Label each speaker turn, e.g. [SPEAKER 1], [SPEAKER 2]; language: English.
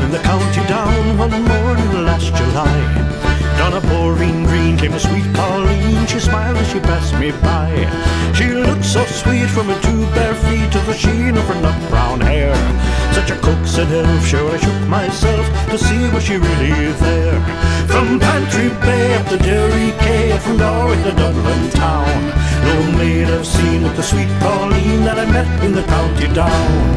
[SPEAKER 1] in the county down one morning last July. Down a pouring green came a sweet Colleen. She smiled as she passed me by. She looked so sweet from her two bare feet to the sheen of her nut brown hair. Such a coaxing elf, sure I shook myself to see was she really there. From Pantry Bay up to Derry Quay, and from Galway to Dublin town, no maid I've seen with the sweet Colleen that I met in the county down.